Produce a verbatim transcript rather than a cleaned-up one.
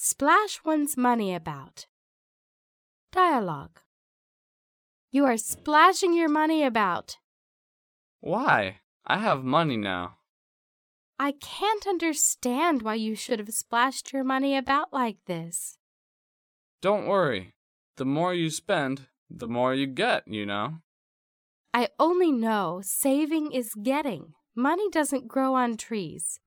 Splash one's money about. Dialogue. You are splashing your money about. Why? I have money now. I can't understand why you should have splashed your money about like this. Don't worry. The more you spend, the more you get, you know. I only know saving is getting. Money doesn't grow on trees.